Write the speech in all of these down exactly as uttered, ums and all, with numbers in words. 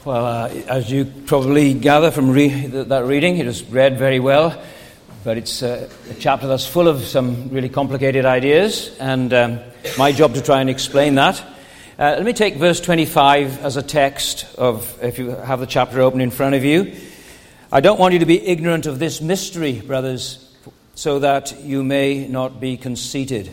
Well, uh, as you probably gather from re- that reading, it was read very well, but it's uh, a chapter that's full of some really complicated ideas, and um, my job to try and explain that. Uh, let me take verse twenty-five as a text of, if you have the chapter open in front of you. I don't want you to be ignorant of this mystery, brothers, so that you may not be conceited.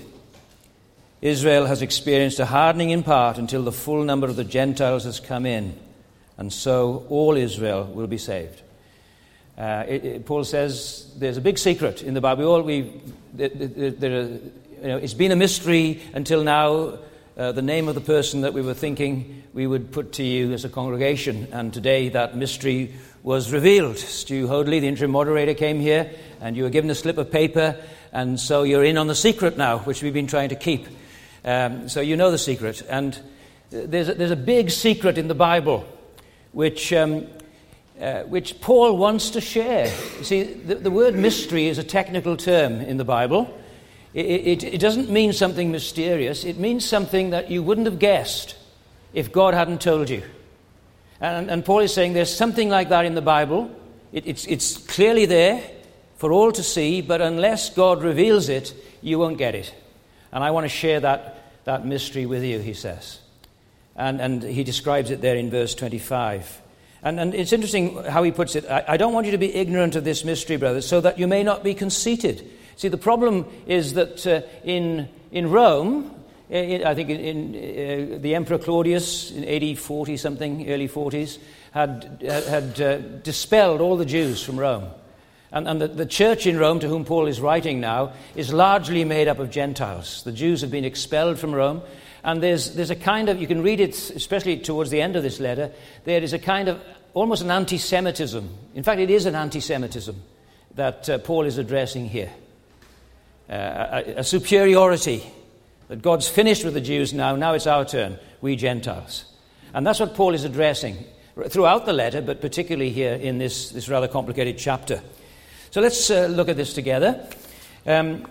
Israel has experienced a hardening in part until the full number of the Gentiles has come in. And so all Israel will be saved. Uh, it, it, Paul says there's a big secret in the Bible. We all, we, there, there, there, you know, it's been a mystery until now. Uh, the name of the person that we were thinking we would put to you as a congregation. And today that mystery was revealed. Stu Hoadley, the interim moderator, came here, and you were given a slip of paper. And so you're in on the secret now, which we've been trying to keep. Um, so you know the secret. And there's a, there's a big secret in the Bible which um, uh, which Paul wants to share. You see, the, the word mystery is a technical term in the Bible. It, it, it doesn't mean something mysterious. It means something that you wouldn't have guessed if God hadn't told you. And, and Paul is saying there's something like that in the Bible. It, it's, it's clearly there for all to see, but unless God reveals it, you won't get it. And I want to share that, that mystery with you, he says. And, and he describes it there in verse twenty-five. And, and it's interesting how he puts it. I, I don't want you to be ignorant of this mystery, brothers, so that you may not be conceited. See, the problem is that uh, in in Rome, in, I think in, in uh, the Emperor Claudius in A D forty something, early forties, had had uh, dispelled all the Jews from Rome. And, and the, the church in Rome, to whom Paul is writing now, is largely made up of Gentiles. The Jews have been expelled from Rome. And there's there's a kind of, you can read it, especially towards the end of this letter, there is a kind of almost an anti-Semitism. In fact, it is an anti-Semitism that uh, Paul is addressing here. Uh, a, a superiority, that God's finished with the Jews now, now it's our turn, we Gentiles. And that's what Paul is addressing throughout the letter, but particularly here in this, this rather complicated chapter. So let's uh, look at this together. Um,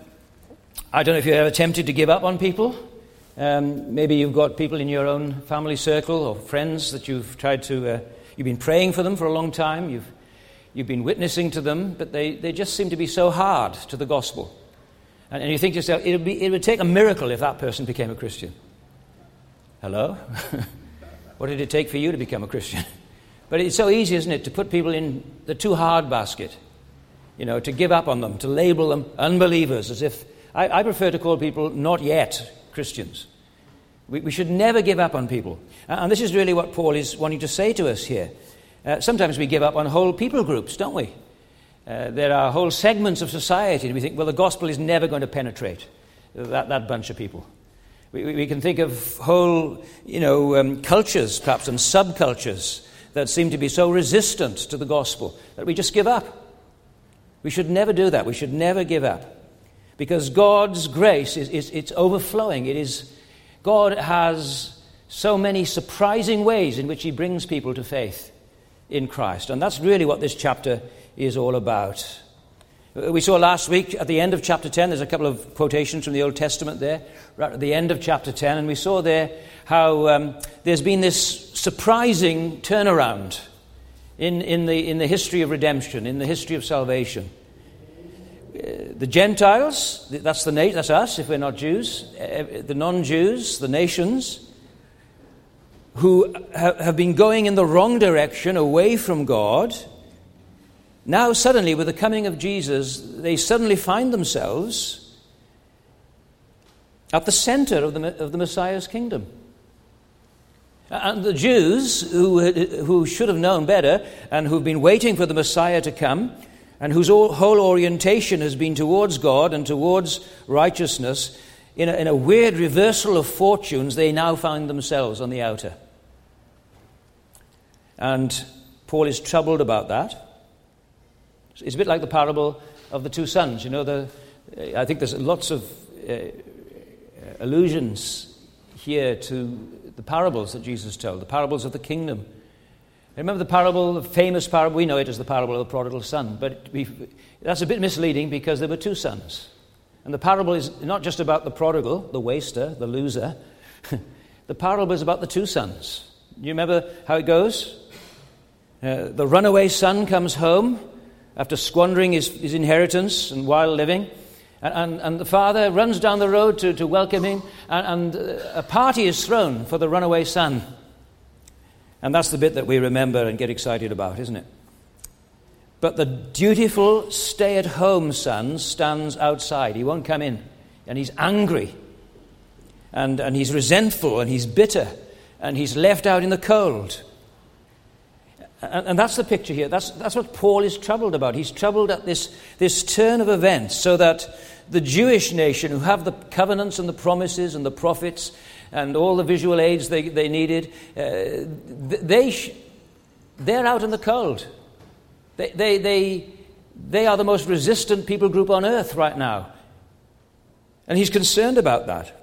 I don't know if you're ever tempted to give up on people. Um, maybe you've got people in your own family circle or friends that you've tried to, uh, you've been praying for them for a long time, you've you've been witnessing to them, but they, they just seem to be so hard to the gospel. And, and you think to yourself, it would be, it would take a miracle if that person became a Christian. Hello? What did it take for you to become a Christian? But it's so easy, isn't it, to put people in the too hard basket, you know, to give up on them, to label them unbelievers, as if, I, I prefer to call people not yet Christians. We, we should never give up on people. And, and this is really what Paul is wanting to say to us here. Uh, sometimes we give up on whole people groups, don't we? Uh, there are whole segments of society, and we think, well, the gospel is never going to penetrate that, that bunch of people. We, we can think of whole, you know, um, cultures, perhaps, and subcultures that seem to be so resistant to the gospel that we just give up. We should never do that. We should never give up. Because God's grace is, is it's overflowing. It is, God has so many surprising ways in which he brings people to faith in Christ. And that's really what this chapter is all about. We saw last week at the end of chapter ten, there's a couple of quotations from the Old Testament there, right at the end of chapter ten, and we saw there how um, there's been this surprising turnaround in, in, the, in the history of redemption, in the history of salvation. The Gentiles, that's the na- that's us if we're not Jews, the non-Jews, the nations, who ha- have been going in the wrong direction, away from God, now suddenly with the coming of Jesus, they suddenly find themselves at the center of the, of the Messiah's kingdom. And the Jews, who, who should have known better and who've been waiting for the Messiah to come, and whose whole orientation has been towards God and towards righteousness, in a, in a weird reversal of fortunes, they now find themselves on the outer. And Paul is troubled about that. It's a bit like the parable of the two sons. You know, the, I think there's lots of uh, allusions here to the parables that Jesus told, the parables of the kingdom. Remember the parable, the famous parable, we know it as the parable of the prodigal son, but we, that's a bit misleading because there were two sons. And the parable is not just about the prodigal, the waster, the loser. The parable is about the two sons. You remember how it goes? Uh, the runaway son comes home after squandering his, his inheritance and while living. And, and, and the father runs down the road to, to welcome him. And, and a party is thrown for the runaway son. And that's the bit that we remember and get excited about, isn't it? But the dutiful stay-at-home son stands outside. He won't come in. And he's angry. And, and he's resentful. And he's bitter. And he's left out in the cold. And, and that's the picture here. That's, that's what Paul is troubled about. He's troubled at this, this turn of events so that the Jewish nation, who have the covenants and the promises and the prophets and all the visual aids they, they needed, uh, they, sh- they're out in the cold. They, they, they, they are the most resistant people group on earth right now. And he's concerned about that.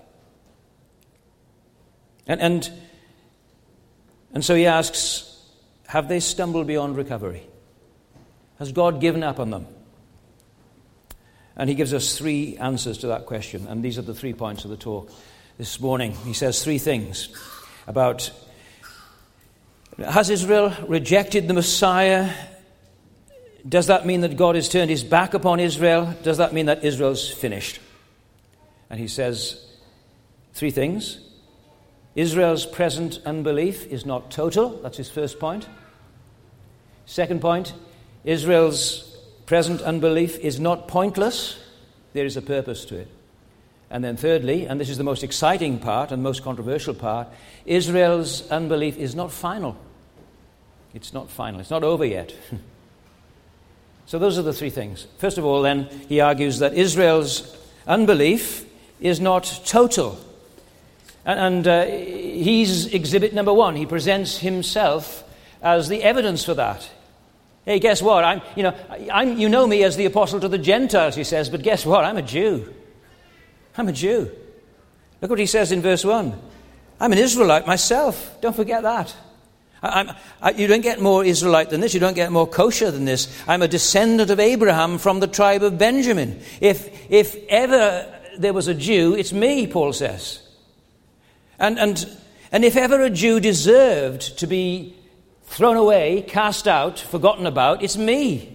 And, and, and so he asks, have they stumbled beyond recovery? Has God given up on them? And he gives us three answers to that question. And these are the three points of the talk this morning. He says three things about, has Israel rejected the Messiah? Does that mean that God has turned his back upon Israel? Does that mean that Israel's finished? And he says three things. Israel's present unbelief is not total. That's his first point. Second point, Israel's present unbelief is not pointless. There is a purpose to it. And then thirdly, and this is the most exciting part and most controversial part, Israel's unbelief is not final. It's not final. It's not over yet. So those are the three things. First of all, then, he argues that Israel's unbelief is not total. And, and uh, he's exhibit number one. He presents himself as the evidence for that. Hey, guess what? I'm, you know, I'm, you know me as the apostle to the Gentiles, he says, but guess what? I'm a Jew. I'm a Jew. Look what he says in verse one. I'm an Israelite myself. Don't forget that. I, I'm, I, you don't get more Israelite than this. You don't get more kosher than this. I'm a descendant of Abraham from the tribe of Benjamin. If, if ever there was a Jew, it's me, Paul says. And, and, and if ever a Jew deserved to be thrown away, cast out, forgotten about, it's me.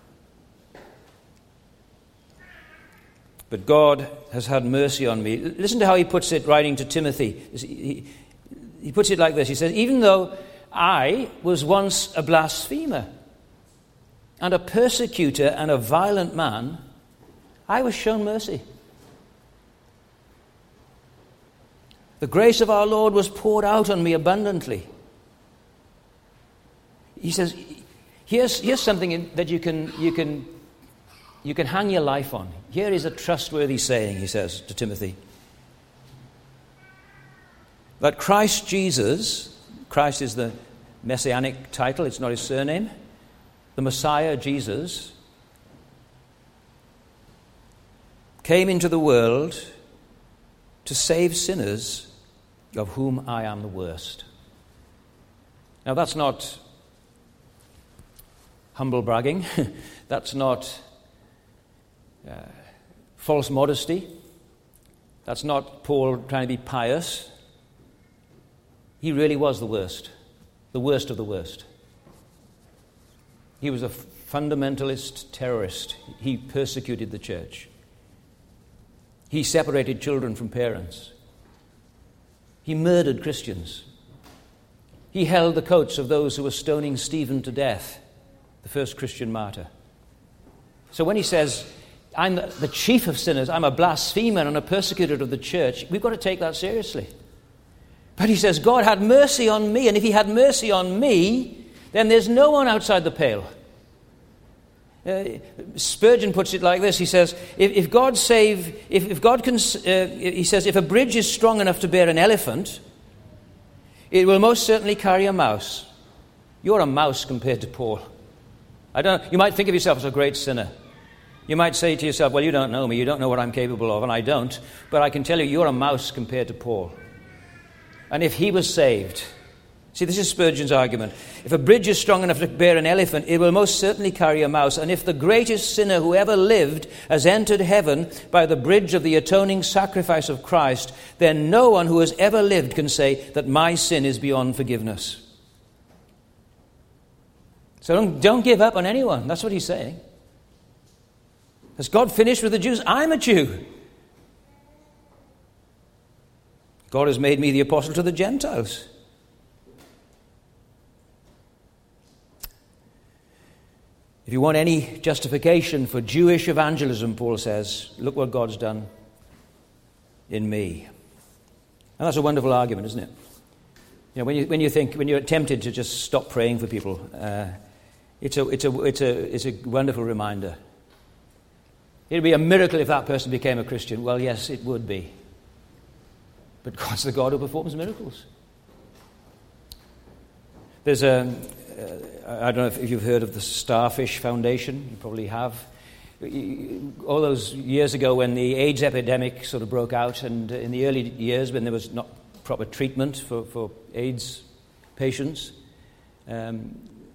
But God has had mercy on me. Listen to how he puts it, writing to Timothy. He, he puts it like this. He says, even though I was once a blasphemer and a persecutor and a violent man, I was shown mercy. The grace of our Lord was poured out on me abundantly. He says, here's, here's something in, that you can, you, can, you can hang your life on. Here is a trustworthy saying, he says to Timothy. That Christ Jesus, Christ is the messianic title, it's not his surname. The Messiah, Jesus, came into the world to save sinners, of whom I am the worst. Now that's not humble bragging. That's not uh, false modesty. That's not Paul trying to be pious. He really was the worst. The worst of the worst. He was a fundamentalist terrorist. He persecuted the church. He separated children from parents. He murdered Christians. He held the coats of those who were stoning Stephen to death, the first Christian martyr. So when he says, I'm the chief of sinners, I'm a blasphemer and a persecutor of the church, we've got to take that seriously. But he says, God had mercy on me, and if he had mercy on me, then there's no one outside the pale. Uh, Spurgeon puts it like this. He says, if, if God save, if, if God can, uh, he says, if a bridge is strong enough to bear an elephant, it will most certainly carry a mouse. You're a mouse compared to Paul. I don't. You might think of yourself as a great sinner. You might say to yourself, well, you don't know me. You don't know what I'm capable of, and I don't. But I can tell you, you're a mouse compared to Paul. And if he was saved... See, this is Spurgeon's argument. If a bridge is strong enough to bear an elephant, it will most certainly carry a mouse. And if the greatest sinner who ever lived has entered heaven by the bridge of the atoning sacrifice of Christ, then no one who has ever lived can say that my sin is beyond forgiveness. So don't, don't give up on anyone. That's what he's saying. Has God finished with the Jews? I'm a Jew. God has made me the apostle to the Gentiles. If you want any justification for Jewish evangelism, Paul says, look what God's done in me. And that's a wonderful argument, isn't it? You know, when you when you think when you're tempted to just stop praying for people, uh, it's a it's a it's a it's a wonderful reminder. It'd be a miracle if that person became a Christian. Well, yes, it would be. But God's the God who performs miracles. There's a uh, I don't know if you've heard of the Starfish Foundation. You probably have. All those years ago when the AIDS epidemic sort of broke out, and in the early years when there was not proper treatment for, for AIDS patients, um,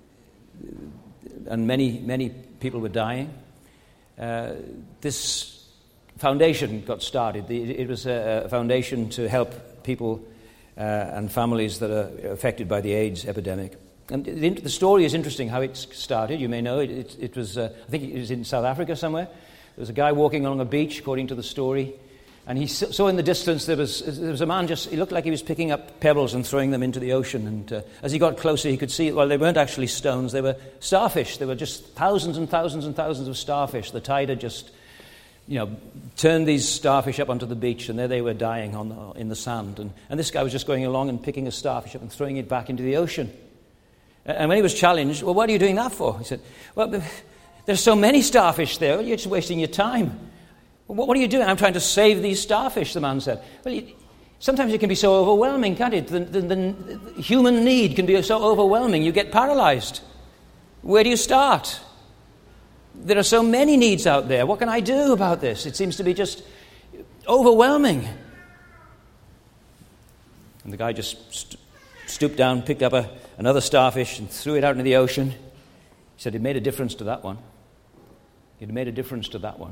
and many, many people were dying, uh, this foundation got started. The, it was a, a foundation to help people uh, and families that are affected by the AIDS epidemic. And the, the story is interesting how it started. You may know it, it, it was, uh, I think it was in South Africa somewhere. There was a guy walking along a beach, according to the story, and he saw in the distance there was there was a man just, he looked like he was picking up pebbles and throwing them into the ocean. And uh, as he got closer, he could see, well, they weren't actually stones, they were starfish. There were just thousands and thousands and thousands of starfish. The tide had just, you know, turned these starfish up onto the beach, and there they were dying on the, in the sand. And, and this guy was just going along and picking a starfish up and throwing it back into the ocean. And when he was challenged, well, what are you doing that for? He said, well, there's so many starfish there, you're just wasting your time. Well, what are you doing? I'm trying to save these starfish, the man said. Well, you, sometimes it can be so overwhelming, can't it? The, the, the human need can be so overwhelming, you get paralyzed. Where do you start? There are so many needs out there. What can I do about this? It seems to be just overwhelming. And the guy just st- stooped down, picked up a, another starfish and threw it out into the ocean. He said it made a difference to that one. It made a difference to that one.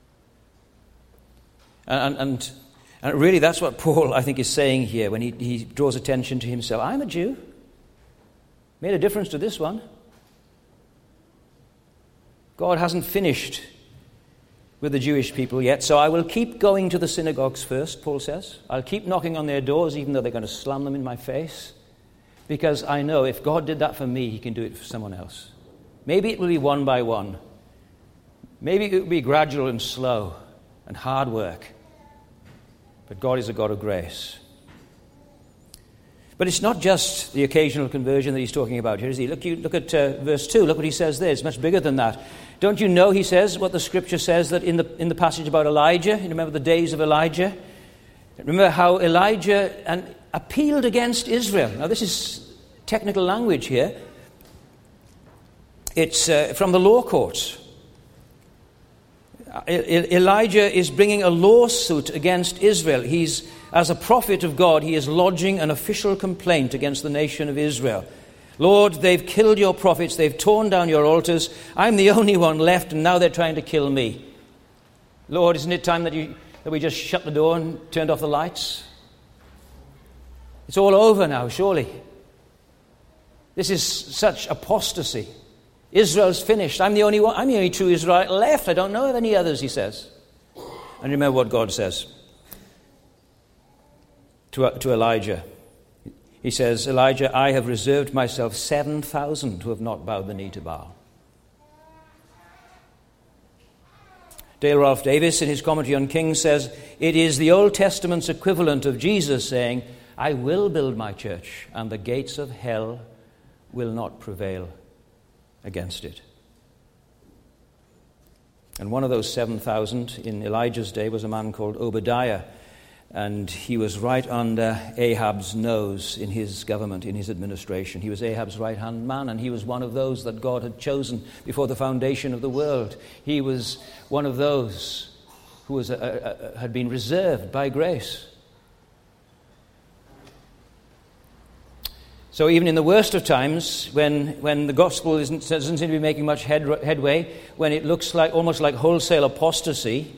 And, and, and really that's what Paul, I think, is saying here when he, he draws attention to himself. I'm a Jew. Made a difference to this one. God hasn't finished with the Jewish people yet, so I will keep going to the synagogues first, Paul says. I'll keep knocking on their doors, even though they're going to slam them in my face, because I know if God did that for me, he can do it for someone else. Maybe it will be one by one. Maybe it will be gradual and slow and hard work. But God is a God of grace. But it's not just the occasional conversion that he's talking about here, is he? Look, you, look at uh, verse two. Look what he says there. It's much bigger than that. Don't you know, he says, what the scripture says that in the in the passage about Elijah, you remember the days of Elijah? Remember how Elijah and appealed against Israel. Now, this is technical language here. It's uh, from the law courts. Elijah is bringing a lawsuit against Israel. He's, as a prophet of God, he is lodging an official complaint against the nation of Israel. Lord, they've killed your prophets, they've torn down your altars. I'm the only one left, and now they're trying to kill me. Lord, isn't it time that you that we just shut the door and turned off the lights? It's all over now, surely. This is such apostasy. Israel's finished. I'm the only one. I'm the only true Israelite left. I don't know of any others, he says. And remember what God says to, to Elijah. He says, Elijah, I have reserved myself seven thousand who have not bowed the knee to Baal. Dale Ralph Davis, in his commentary on Kings, says, it is the Old Testament's equivalent of Jesus saying, I will build my church, and the gates of hell will not prevail against it. And one of those seven thousand in Elijah's day was a man called Obadiah, and he was right under Ahab's nose in his government, in his administration. He was Ahab's right-hand man, and he was one of those that God had chosen before the foundation of the world. He was one of those who was a, a, had been reserved by grace. So even in the worst of times, when, when the gospel isn't, doesn't seem to be making much head, headway, when it looks like almost like wholesale apostasy,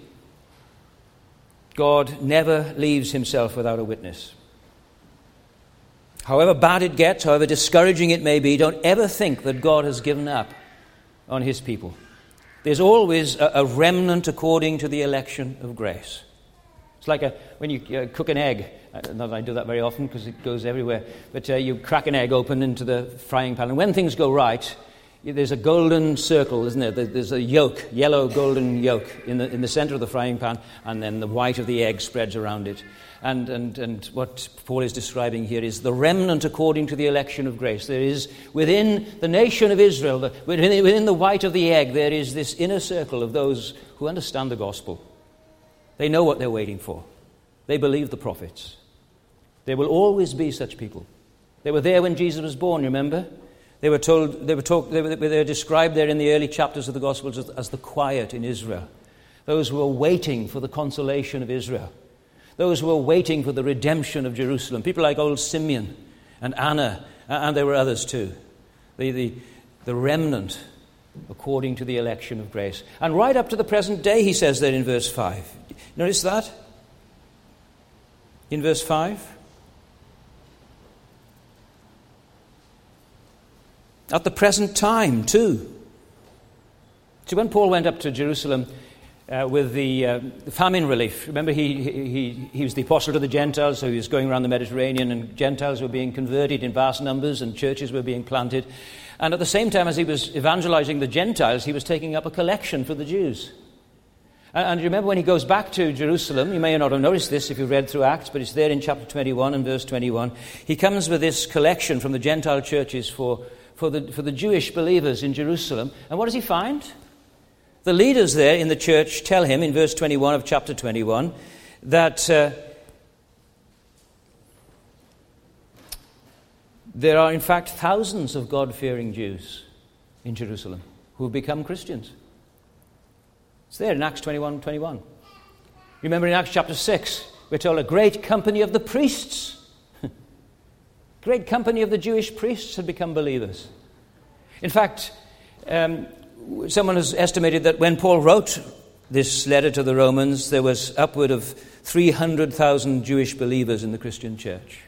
God never leaves himself without a witness. however bad it gets, however discouraging it may be, don't ever think that God has given up on his people. There's always a, a remnant according to the election of grace. It's like a, when you uh, cook an egg. Not that I do that very often because it goes everywhere. But uh, you crack an egg open into the frying pan. And when things go right, there's a golden circle, isn't there? There's a yolk, yellow golden yolk in the in the center of the frying pan. And then the white of the egg spreads around it. And, and, and what Paul is describing here is the remnant according to the election of grace. There is within the nation of Israel, the, within, within the white of the egg, there is this inner circle of those who understand the gospel. They know what they're waiting for. They believe the prophets. There will always be such people. They were there when Jesus was born, remember? They were told, they were, talk, they were, they were described there in the early chapters of the Gospels as, as the quiet in Israel. Those who were waiting for the consolation of Israel. Those who were waiting for the redemption of Jerusalem. People like old Simeon and Anna, and there were others too. The, the, the remnant according to the election of grace. And right up to the present day, he says there in verse five. Notice that? In verse five. At the present time, too. So when Paul went up to Jerusalem uh, with the, uh, the famine relief, remember he, he, he was the apostle to the Gentiles, so he was going around the Mediterranean, and Gentiles were being converted in vast numbers, and churches were being planted. And at the same time as he was evangelizing the Gentiles, he was taking up a collection for the Jews. And, and remember when he goes back to Jerusalem, you may not have noticed this if you read through Acts, but it's there in chapter twenty-one and verse twenty-one. He comes with this collection from the Gentile churches for, for, the, for the Jewish believers in Jerusalem. And what does he find? The leaders there in the church tell him in verse twenty-one of chapter twenty-one that uh, there are in fact thousands of God-fearing Jews in Jerusalem who have become Christians. It's there in Acts twenty-one twenty-one. Remember in Acts chapter six, we're told a great company of the priests, great company of the Jewish priests had become believers. In fact, um, someone has estimated that when Paul wrote this letter to the Romans, there was upward of three hundred thousand Jewish believers in the Christian church.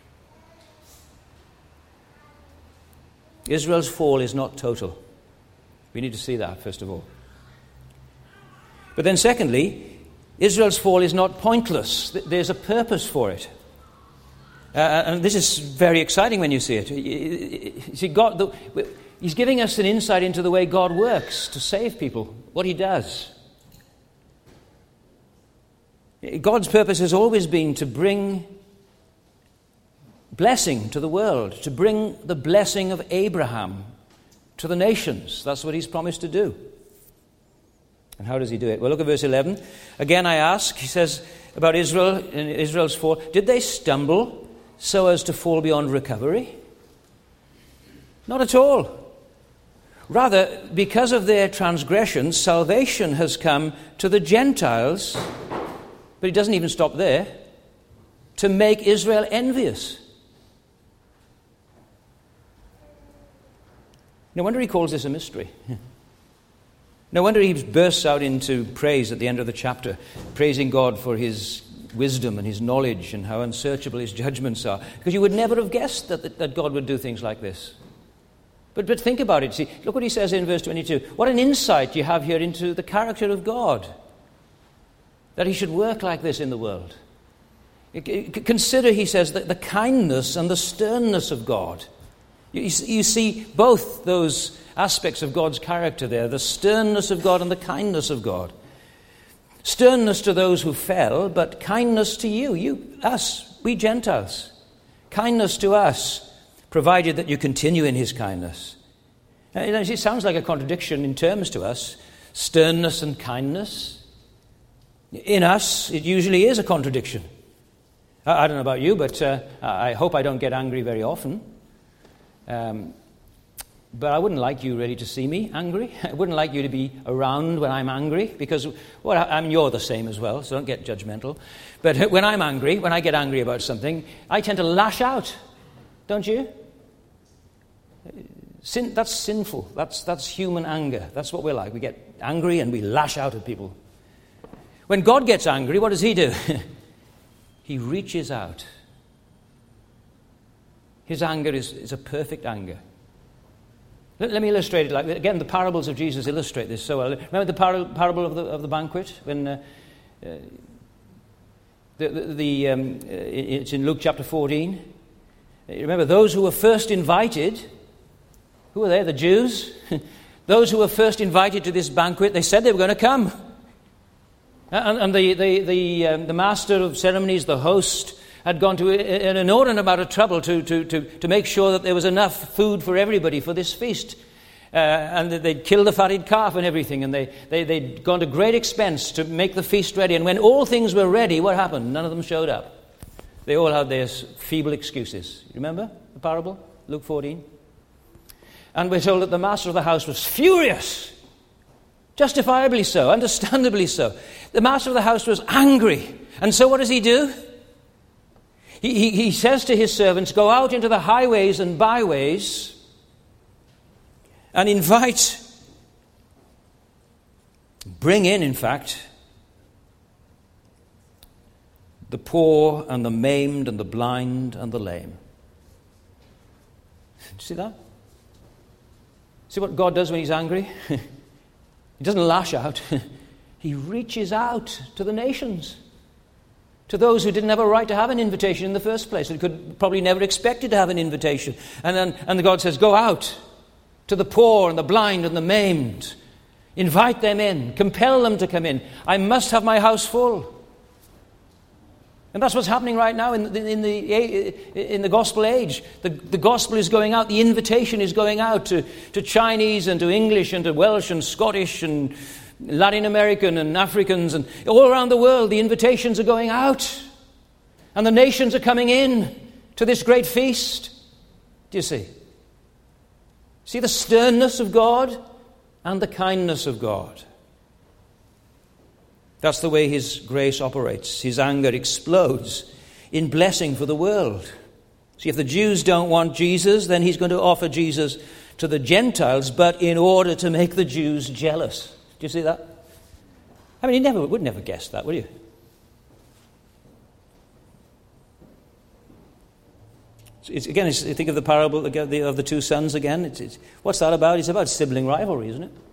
Israel's fall is not total. We need to see that, first of all. But then secondly, Israel's fall is not pointless. There's a purpose for it. Uh, and this is very exciting when you see it. You see, God, the, He's giving us an insight into the way God works to save people, what he does. God's purpose has always been to bring blessing to the world, to bring the blessing of Abraham to the nations. That's what he's promised to do. And how does he do it? Well, look at verse eleven. Again, I ask, he says about Israel and Israel's fall, did they stumble so as to fall beyond recovery? Not at all. Rather, because of their transgressions, salvation has come to the Gentiles, but it doesn't even stop there, to make Israel envious. No wonder he calls this a mystery. No wonder he bursts out into praise at the end of the chapter, praising God for his wisdom and his knowledge and how unsearchable his judgments are. Because you would never have guessed that, that God would do things like this. But, but think about it. See, look what he says in verse twenty-two. What an insight you have here into the character of God. That he should work like this in the world. Consider, he says, the, the kindness and the sternness of God. You, you see both those aspects of God's character there, the sternness of God and the kindness of God. Sternness to those who fell, but kindness to you, you, us, we Gentiles. Kindness to us, provided that you continue in his kindness. Now, it sounds like a contradiction in terms to us, sternness and kindness. In us, it usually is a contradiction. I, I don't know about you, but uh, I hope I don't get angry very often. Um, but I wouldn't like you really to see me angry. I wouldn't like you to be around when I'm angry, because, well, I, I mean, you're the same as well, so don't get judgmental. But when I'm angry, when I get angry about something, I tend to lash out, don't you? Sin, that's sinful. That's, that's human anger. That's what we're like. We get angry and we lash out at people. When God gets angry, what does he do? He reaches out. His anger is, is a perfect anger. Let, let me illustrate it like again. The parables of Jesus illustrate this so well. Remember the par- parable of the of the banquet when uh, uh, the the, the um, it's in Luke chapter fourteen. Remember those who were first invited. Who were they? The Jews. Those who were first invited to this banquet. They said they were going to come, and, and the the the, um, the master of ceremonies, the host, had gone to an inordinate amount of trouble to, to, to, to make sure that there was enough food for everybody for this feast. Uh, and they'd killed the fatted calf and everything, and they, they, they'd gone to great expense to make the feast ready. And when all things were ready, what happened? None of them showed up. They all had their feeble excuses. You remember the parable? Luke fourteen. And we're told that the master of the house was furious. Justifiably so, understandably so. The master of the house was angry. And so what does he do? He, he, he says to his servants, go out into the highways and byways and invite, bring in, in fact, the poor and the maimed and the blind and the lame. See that? See what God does when he's angry? He doesn't lash out. He reaches out to the nations. To those who didn't have a right to have an invitation in the first place, and could probably never expected to have an invitation. And then and God says, go out to the poor and the blind and the maimed. Invite them in. Compel them to come in. I must have my house full. And that's what's happening right now in the, in the, in the gospel age. The, the gospel is going out. The invitation is going out to, to Chinese and to English and to Welsh and Scottish and Latin American and Africans, and all around the world the invitations are going out, and the nations are coming in to this great feast. Do you see? See the sternness of God and the kindness of God. That's the way his grace operates. His anger explodes in blessing for the world. See, if the Jews don't want Jesus, then he's going to offer Jesus to the Gentiles, but in order to make the Jews jealous. Do you see that? I mean, you never would never guess that, would you? It's, again, it's, think of the parable of the, of the two sons again. It's, it's, what's that about? It's about sibling rivalry, isn't it?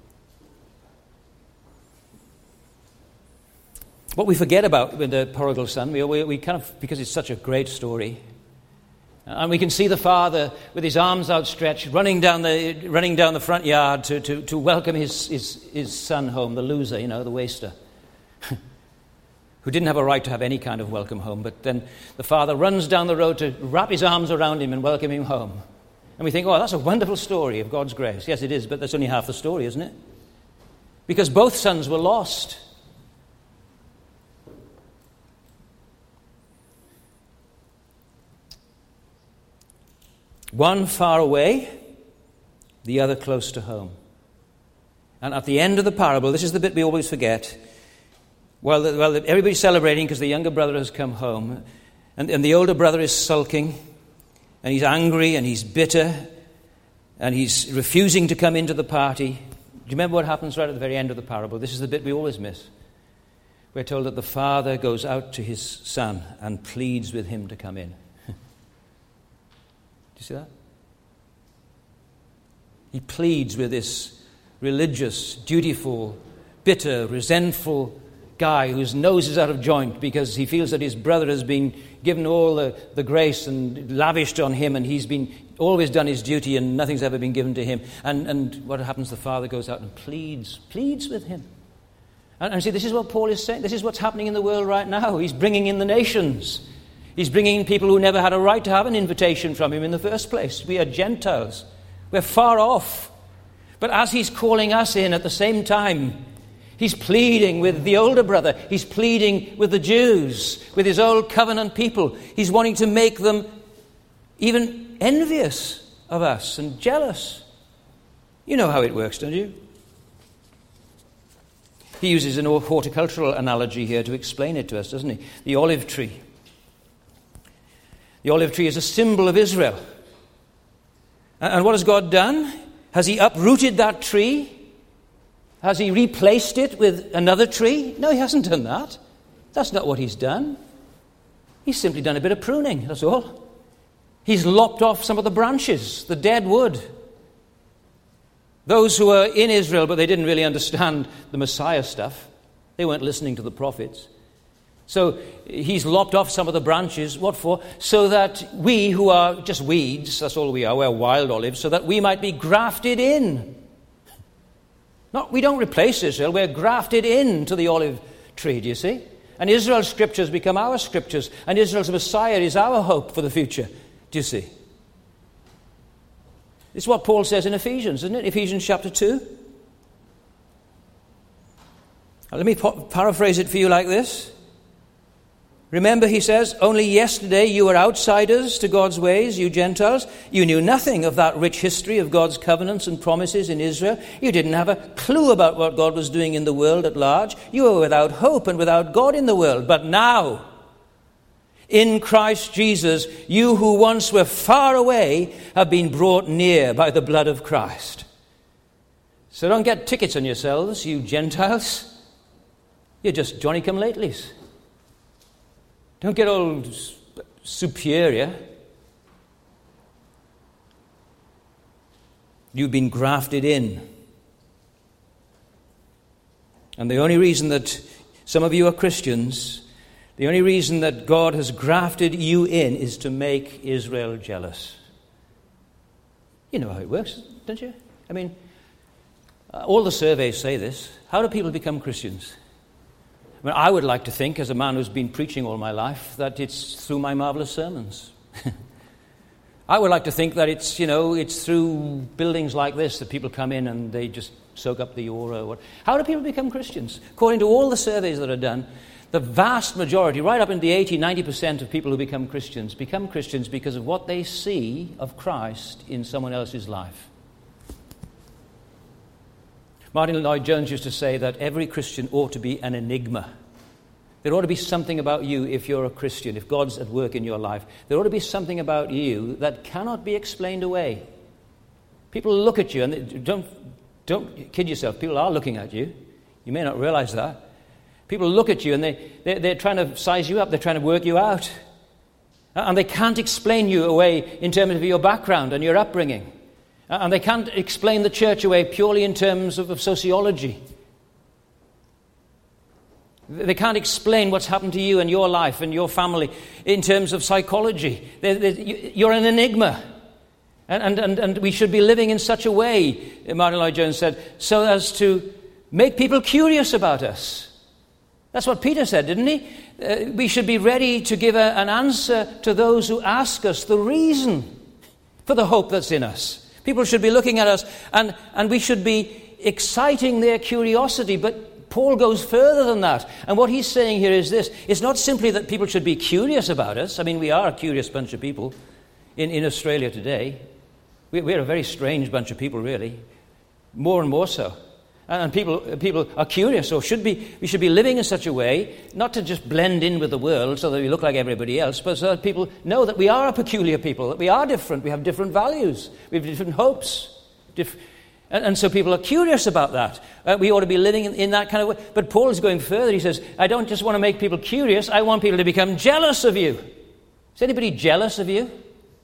What we forget about with the prodigal son, we, we, we kind of, because it's such a great story, and we can see the father with his arms outstretched, running down the running down the front yard to, to, to welcome his, his, his son home, the loser, you know, the waster, who didn't have a right to have any kind of welcome home. But then the father runs down the road to wrap his arms around him and welcome him home. And we think, oh, that's a wonderful story of God's grace. Yes, it is, but that's only half the story, isn't it? Because both sons were lost. One far away, the other close to home. And at the end of the parable, this is the bit we always forget, while, the, while the, everybody's celebrating because the younger brother has come home, and, and the older brother is sulking, and he's angry, and he's bitter, and he's refusing to come into the party. Do you remember what happens right at the very end of the parable? This is the bit we always miss. We're told that the father goes out to his son and pleads with him to come in. Do you see that? He pleads with this religious, dutiful, bitter, resentful guy whose nose is out of joint because he feels that his brother has been given all the, the grace and lavished on him, and he's been always done his duty and nothing's ever been given to him. And, and what happens? The father goes out and pleads, pleads with him. And, and see, this is what Paul is saying. This is what's happening in the world right now. He's bringing in the nations. He's bringing in people who never had a right to have an invitation from him in the first place. We are Gentiles. We're far off. But as he's calling us in at the same time, he's pleading with the older brother. He's pleading with the Jews, with his old covenant people. He's wanting to make them even envious of us and jealous. You know how it works, don't you? He uses an horticultural analogy here to explain it to us, doesn't he? The olive tree. The olive tree is a symbol of Israel. And what has God done? Has he uprooted that tree? Has he replaced it with another tree? No, he hasn't done that. That's not what he's done. He's simply done a bit of pruning, that's all. He's lopped off some of the branches, the dead wood. Those who were in Israel, but they didn't really understand the Messiah stuff. They weren't listening to the prophets. So he's lopped off some of the branches. What for? So that we who are just weeds, that's all we are, we're wild olives, so that we might be grafted in. Not, we don't replace Israel, we're grafted into the olive tree, do you see? And Israel's scriptures become our scriptures, and Israel's Messiah is our hope for the future, do you see? It's what Paul says in Ephesians, isn't it? Ephesians chapter two. Now, let me pa- paraphrase it for you like this. Remember, he says, only yesterday you were outsiders to God's ways, you Gentiles. You knew nothing of that rich history of God's covenants and promises in Israel. You didn't have a clue about what God was doing in the world at large. You were without hope and without God in the world. But now, in Christ Jesus, you who once were far away have been brought near by the blood of Christ. So don't get tickets on yourselves, you Gentiles. You're just Johnny-come-latelys. Don't get all superior. You've been grafted in. And the only reason that some of you are Christians, the only reason that God has grafted you in is to make Israel jealous. You know how it works, don't you? I mean, uh, all the surveys say this. How do people become Christians? I mean, I would like to think, as a man who's been preaching all my life, that it's through my marvelous sermons. I would like to think that it's, you know, it's through buildings like this that people come in and they just soak up the aura. How do people become Christians? According to all the surveys that are done, the vast majority, right up into the eighty, ninety percent of people who become Christians, become Christians because of what they see of Christ in someone else's life. Martin Lloyd-Jones used to say that every Christian ought to be an enigma. There ought to be something about you if you're a Christian, if God's at work in your life. There ought to be something about you that cannot be explained away. People look at you, and they, don't, don't kid yourself, people are looking at you. You may not realize that. People look at you and they, they, they're trying to size you up, they're trying to work you out. And they can't explain you away in terms of your background and your upbringing. And they can't explain the church away purely in terms of, of sociology. They can't explain what's happened to you and your life and your family in terms of psychology. They're, they're, you're an enigma. And, and, and we should be living in such a way, Martin Lloyd-Jones said, so as to make people curious about us. That's what Peter said, didn't he? Uh, we should be ready to give a, an answer to those who ask us the reason for the hope that's in us. People should be looking at us, and, and we should be exciting their curiosity, but Paul goes further than that. And what he's saying here is this. It's not simply that people should be curious about us. I mean, we are a curious bunch of people in, in Australia today. We, we're a very strange bunch of people, really. More and more so. And people people are curious, or should be. We should be living in such a way, not to just blend in with the world so that we look like everybody else, but so that people know that we are a peculiar people, that we are different, we have different values, we have different hopes. Diff- and, and so people are curious about that. Uh, we ought to be living in, in that kind of way. But Paul is going further. He says, I don't just want to make people curious, I want people to become jealous of you. Is anybody jealous of you?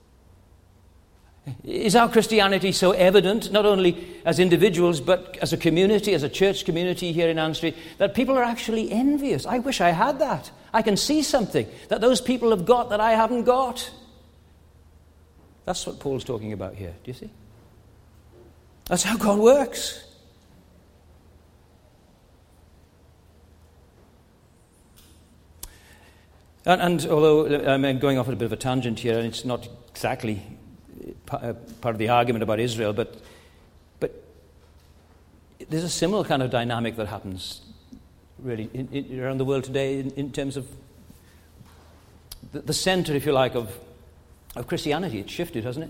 Is our Christianity so evident, not only as individuals, but as a community, as a church community here in Ann Street, that people are actually envious? I wish I had that. I can see something that those people have got that I haven't got. That's what Paul's talking about here. Do you see? That's how God works. And, and although I'm going off at a bit of a tangent here, and it's not exactly part of the argument about Israel, but but there's a similar kind of dynamic that happens really in, in, around the world today in, in terms of the, the center, if you like, of of Christianity. It's shifted, hasn't it?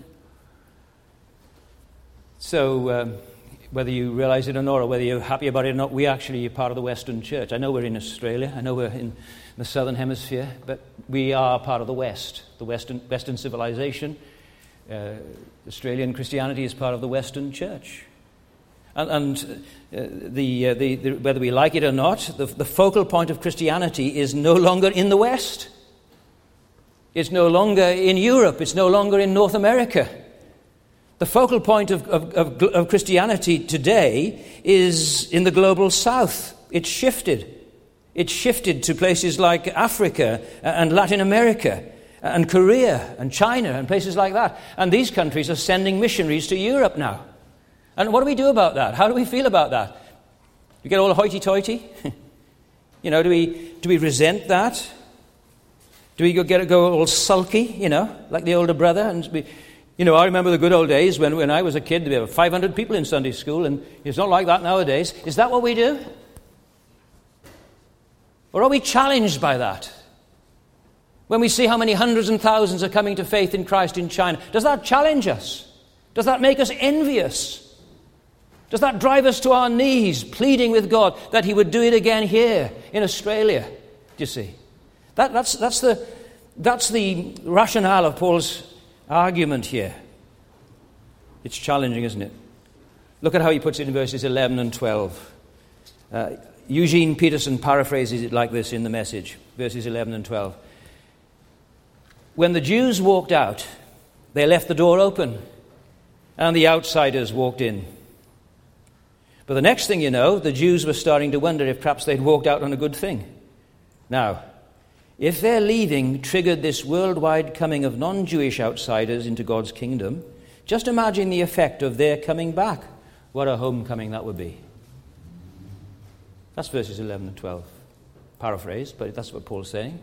So um, whether you realize it or not, or whether you're happy about it or not, we actually are part of the Western Church. I know we're in Australia, I know we're in the Southern Hemisphere, but we are part of the West, the Western Western civilization. Uh, Australian Christianity is part of the Western Church. And, and uh, the, uh, the, the, whether we like it or not, the, the focal point of Christianity is no longer in the West. It's no longer in Europe. It's no longer in North America. The focal point of, of, of, of Christianity today is in the global south. It's shifted. It's shifted to places like Africa and Latin America and Korea and China and places like that. And these countries are sending missionaries to Europe now. And what do we do about that? How do we feel about that? You get all hoity-toity? you know, do we do we resent that? Do we go get go all sulky, you know, like the older brother? And be, you know, I remember the good old days when, when I was a kid, there were five hundred people in Sunday school, and it's not like that nowadays. Is that what we do? Or are we challenged by that? When we see how many hundreds and thousands are coming to faith in Christ in China, does that challenge us? Does that make us envious? Does that drive us to our knees, pleading with God that he would do it again here in Australia? Do you see? That, that's, that's, the, that's the rationale of Paul's argument here. It's challenging, isn't it? Look at how he puts it in verses eleven and twelve. Uh, Eugene Peterson paraphrases it like this in the Message, verses eleven and twelve. When the Jews walked out, they left the door open, and the outsiders walked in. But the next thing you know, the Jews were starting to wonder if perhaps they'd walked out on a good thing. Now, if their leaving triggered this worldwide coming of non-Jewish outsiders into God's kingdom, just imagine the effect of their coming back. What a homecoming that would be. That's verses eleven and twelve. Paraphrased, but that's what Paul's saying.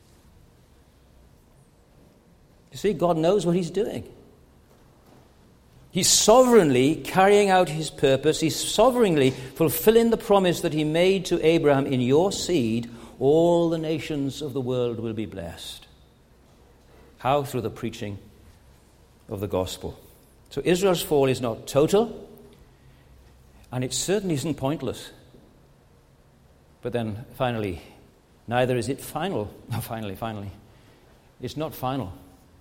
You see, God knows what he's doing. He's sovereignly carrying out his purpose. He's sovereignly fulfilling the promise that he made to Abraham, in your seed, all the nations of the world will be blessed. How? Through the preaching of the gospel. So Israel's fall is not total, and it certainly isn't pointless. But then, finally, neither is it final. No, finally, finally. It's not final.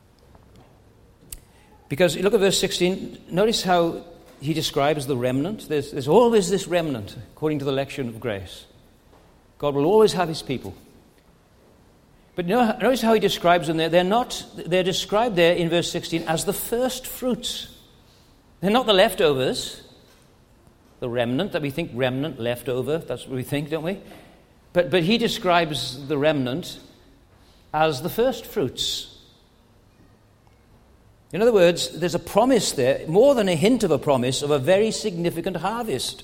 Because look at verse sixteen. Notice how he describes the remnant. There's, there's always this remnant, according to the election of grace. God will always have his people. But you know, notice how he describes them there. They're not. They're described there in verse sixteen as the first fruits. They're not the leftovers. The remnant that we think remnant, leftover. That's what we think, don't we? But but he describes the remnant as the first fruits. In other words, there's a promise there, more than a hint of a promise, of a very significant harvest.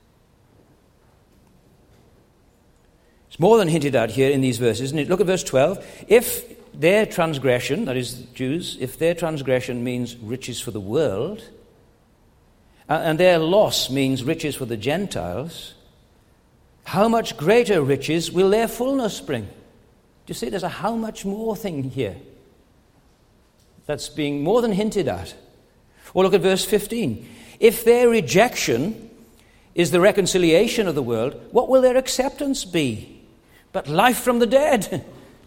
It's more than hinted at here in these verses, isn't it? Look at verse twelve. If their transgression, that is Jews, if their transgression means riches for the world, and their loss means riches for the Gentiles, how much greater riches will their fullness bring? Do you see, there's a how much more thing here that's being more than hinted at. Or look at verse fifteen. If their rejection is the reconciliation of the world, what will their acceptance be? But life from the dead. Do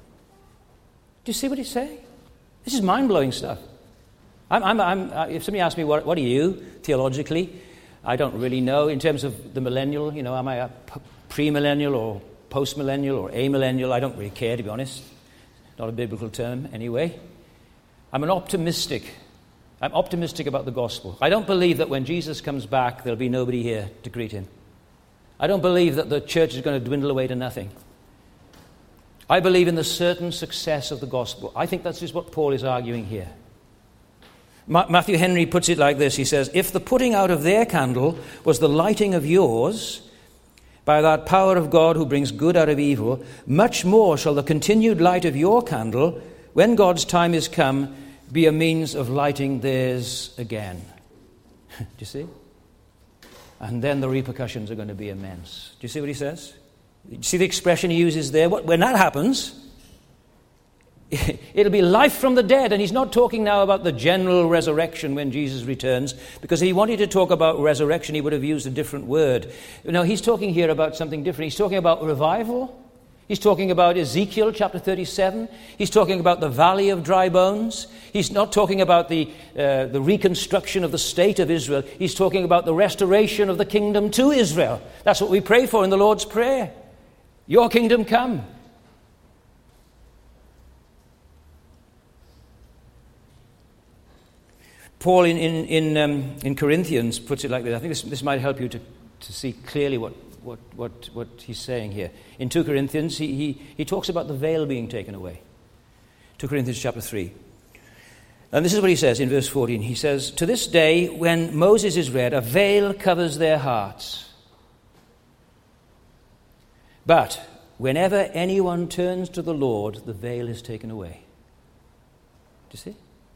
you see what he's saying? This is mind-blowing stuff. I'm, I'm, I'm, if somebody asks me, what, what are you theologically? I don't really know. In terms of the millennial, you know, am I a pre-millennial or post-millennial or amillennial? I don't really care, to be honest. Not a biblical term anyway. I'm an optimistic. I'm optimistic about the gospel. I don't believe that when Jesus comes back, there'll be nobody here to greet him. I don't believe that the church is going to dwindle away to nothing. I believe in the certain success of the gospel. I think that's just what Paul is arguing here. Ma- Matthew Henry puts it like this. He says, if the putting out of their candle was the lighting of yours, by that power of God who brings good out of evil, much more shall the continued light of your candle, when God's time is come, be a means of lighting theirs again. Do you see? And then the repercussions are going to be immense. Do you see what he says? Do you see the expression he uses there? When that happens, it'll be life from the dead. And he's not talking now about the general resurrection when Jesus returns, because if he wanted to talk about resurrection, he would have used a different word. No, he's talking here about something different. He's talking about revival. He's talking about Ezekiel chapter thirty-seven. He's talking about the valley of dry bones. He's not talking about the, uh, the reconstruction of the state of Israel. He's talking about the restoration of the kingdom to Israel. That's what we pray for in the Lord's Prayer. Your kingdom come. Paul in in in, um, in Corinthians puts it like this. I think this, this might help you to, to see clearly what, what, what, what he's saying here. In Second Corinthians, he, he, he talks about the veil being taken away. Second Corinthians chapter three. And this is what he says in verse fourteen. He says, "To this day, when Moses is read, a veil covers their hearts. But whenever anyone turns to the Lord, the veil is taken away." Do you see?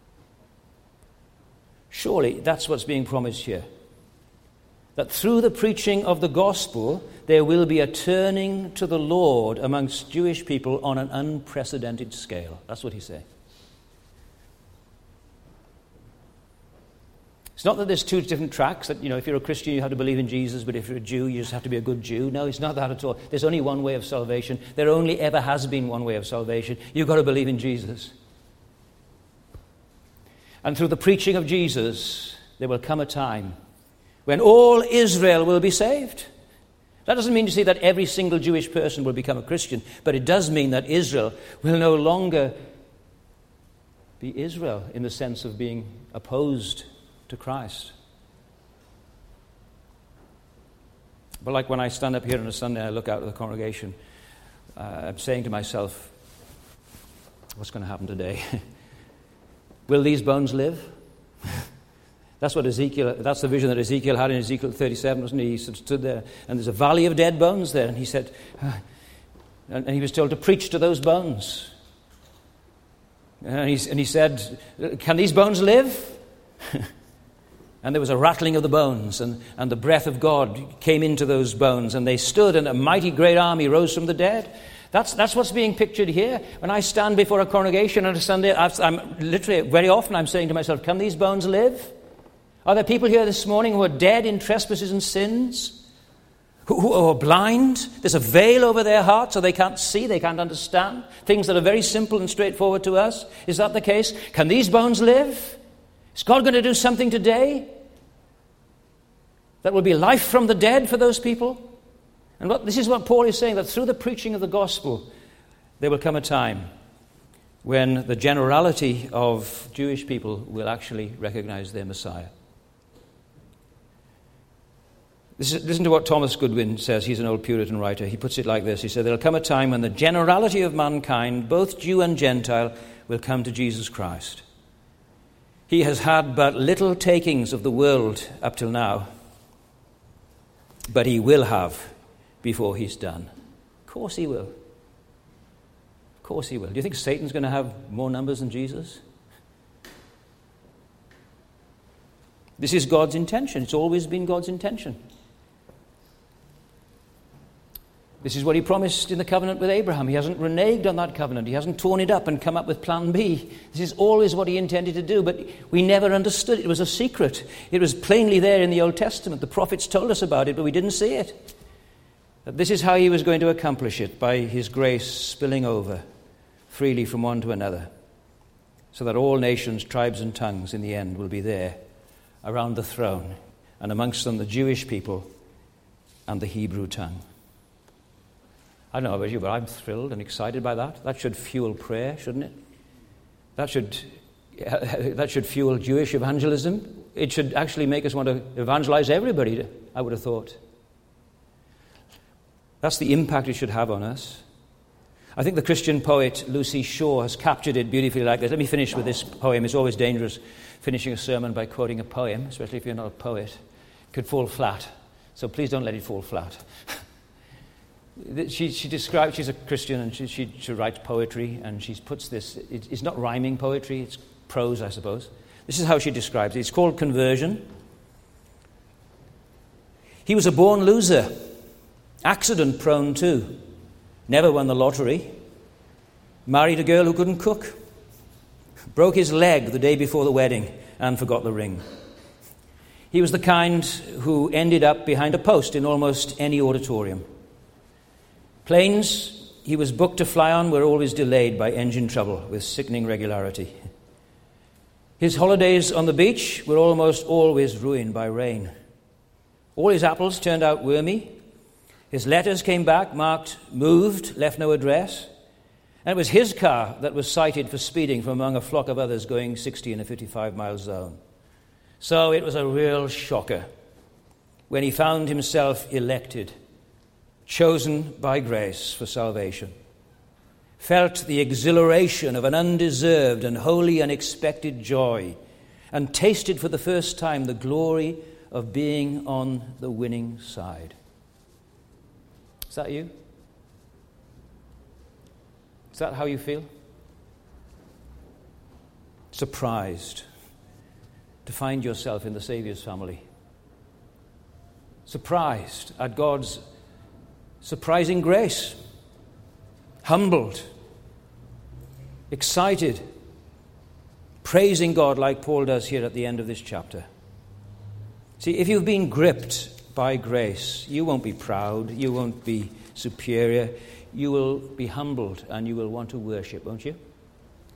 Surely that's what's being promised here. That through the preaching of the gospel, there will be a turning to the Lord amongst Jewish people on an unprecedented scale. That's what he's saying. It's not that there's two different tracks, that, you know, if you're a Christian, you have to believe in Jesus, but if you're a Jew, you just have to be a good Jew. No, it's not that at all. There's only one way of salvation. There only ever has been one way of salvation. You've got to believe in Jesus. And through the preaching of Jesus, there will come a time when all Israel will be saved. That doesn't mean to say that every single Jewish person will become a Christian, but it does mean that Israel will no longer be Israel in the sense of being opposed to Christ. But like when I stand up here on a Sunday and I look out at the congregation, uh, I'm saying to myself, what's going to happen today? Will these bones live? That's what Ezekiel, that's the vision that Ezekiel had in Ezekiel thirty-seven, wasn't he? He stood there, and there's a valley of dead bones there, and he said, and he was told to preach to those bones. And he, and he said, "Can these bones live?" And there was a rattling of the bones, and, and the breath of God came into those bones, and they stood, and a mighty great army rose from the dead. That's that's what's being pictured here. When I stand before a congregation on a Sunday, I've, I'm literally, very often I'm saying to myself, can these bones live? Are there people here this morning who are dead in trespasses and sins? Who, who are blind? There's a veil over their hearts so they can't see, they can't understand. Things that are very simple and straightforward to us. Is that the case? Can these bones live? Is God going to do something today that will be life from the dead for those people? And what, this is what Paul is saying, that through the preaching of the gospel, there will come a time when the generality of Jewish people will actually recognize their Messiah. This is, listen to what Thomas Goodwin says. He's an old Puritan writer. He puts it like this. He said, "There'll come a time when the generality of mankind, both Jew and Gentile, will come to Jesus Christ. He has had but little takings of the world up till now, but he will have before he's done." Of course he will. Of course he will. Do you think Satan's going to have more numbers than Jesus? This is God's intention. It's always been God's intention. This is what he promised in the covenant with Abraham. He hasn't reneged on that covenant. He hasn't torn it up and come up with plan B. This is always what he intended to do, but we never understood it. It was a secret. It was plainly there in the Old Testament. The prophets told us about it, but we didn't see it. That this is how he was going to accomplish it, by his grace spilling over freely from one to another, so that all nations, tribes and tongues in the end will be there around the throne, and amongst them the Jewish people and the Hebrew tongue. I don't know about you, but I'm thrilled and excited by that. That should fuel prayer, shouldn't it? That should that should fuel Jewish evangelism. It should actually make us want to evangelize everybody, I would have thought. That's the impact it should have on us. I think the Christian poet Lucy Shaw has captured it beautifully like this. Let me finish with this poem. It's always dangerous finishing a sermon by quoting a poem, especially if you're not a poet. It could fall flat. So please don't let it fall flat. She, she describes, she's a Christian, and she, she, she writes poetry, and she puts this, it, it's not rhyming poetry, it's prose, I suppose. This is how she describes it. It's called Conversion. He was a born loser, accident prone too, never won the lottery, married a girl who couldn't cook, broke his leg the day before the wedding and forgot the ring. He was the kind who ended up behind a post in almost any auditorium. Planes he was booked to fly on were always delayed by engine trouble with sickening regularity. His holidays on the beach were almost always ruined by rain. All his apples turned out wormy. His letters came back marked moved, left no address. And it was his car that was cited for speeding from among a flock of others going sixty in a fifty-five mile zone. So it was a real shocker when he found himself elected, chosen by grace for salvation, felt the exhilaration of an undeserved and wholly unexpected joy, and tasted for the first time the glory of being on the winning side. Is that you? Is that how you feel? Surprised to find yourself in the Saviour's family. Surprised at God's surprising grace. Humbled. Excited. Praising God like Paul does here at the end of this chapter. See, if you've been gripped by grace, you won't be proud, you won't be superior, you will be humbled and you will want to worship, won't you?